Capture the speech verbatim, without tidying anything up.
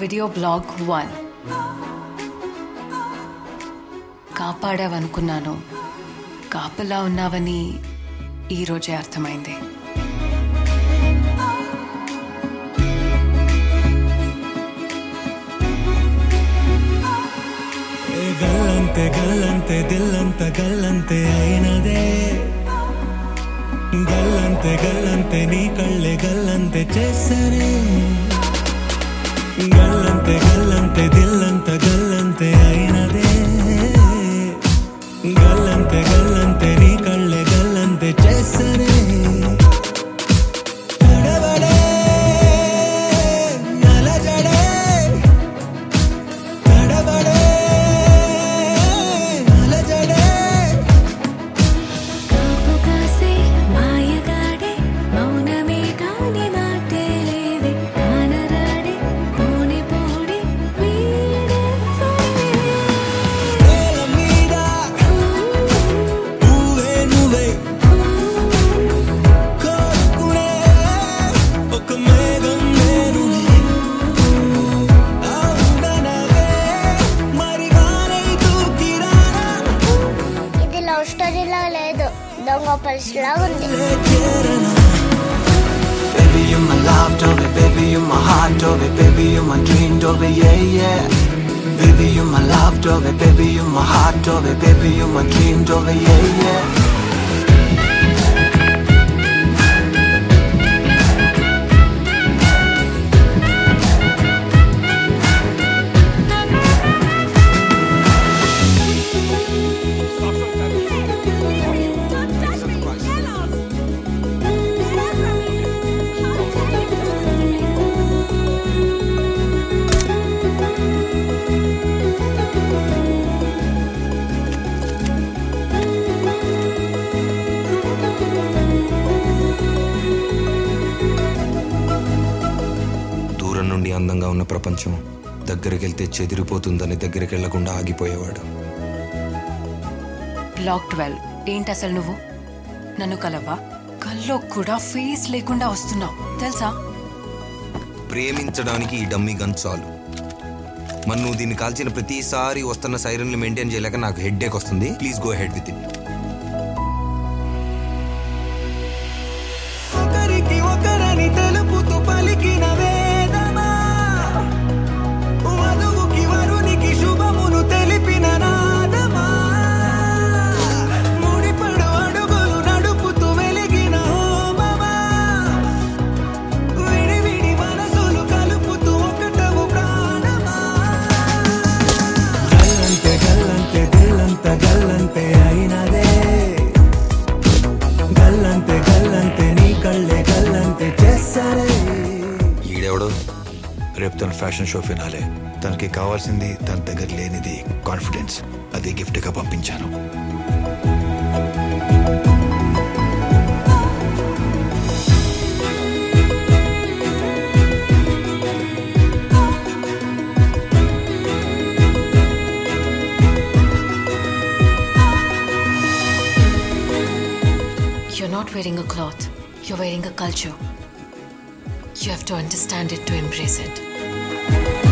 Video blog one. కాపాడావనుకున్నాను, కాపలా ఉన్నావని ఈరోజే అర్థమైంది. గల్లంతే గల్లంతే దిల్లంత గల్లంతే అయినదే, గల్లంతే గల్లంతే నీ కళ్ళే గల్లంతే చేసరే, గల్లంతే గల్లంతే దిల్లంత గల్లంతే అయినదే, గల్లంతే గల్లంతే నీ కళ్ళే గల్లంతే చేసరే. Baby, you're my love, Dove, baby, you're my heart, Dove, baby, you're my dream, Dove, yeah, yeah. Baby, you're my love, Dove, baby, you're my heart, Dove, baby, you're my dream, Dove, yeah, yeah. నుండి అందంగా ఉన్న ప్రపంచం దగ్గరికి వెళ్తే చెదిరిపోతుందని దగ్గరికి వెళ్లకుండా ఆగిపోయేవాడు. Black twelve. ఏంటి అసలు నువ్వు నన్ను కలవా? కల్లో కూడా ఫేస్ లేకుండా వస్తున్నావు తెలుసా? ప్రేమించడానికి ఈ డమ్మీ గన్ చాలు. మరి నువ్వు దీన్ని కాల్చిన ప్రతిసారి వస్తున్న సైరన్లు మెయింటైన్ చేయలేక నాకు హెడ్ ఏక్ వస్తుంది. Please go ahead with it. ఒకరికి ఒకరని తెలుపుతూ పలికిన వేదమా, వధువుకి వరునికి శుభమును తెలిపిన నాదమా, ముడిపడు అడుగులు నడుపుతూ వెలిగిన హోమమా, విడి విడి మనసులు కలుపుతూ ఒకటవు ప్రాణమా. గల్లంతే గల్లంతే దిల్లంత గల్లంతే అయినదే, గల్లంతే గల్లంతే నీ కళ్ళే గల్లంతే చేసరే. ఈడెవడు? రేపు తన ఫ్యాషన్ షో ఫినాలే. తనకి కావాల్సింది తన దగ్గర లేనిది కాన్ఫిడెన్స్. అది గిఫ్ట్గా పంపించాను. You're not wearing a cloth. You're wearing a culture. You have to understand it to embrace it.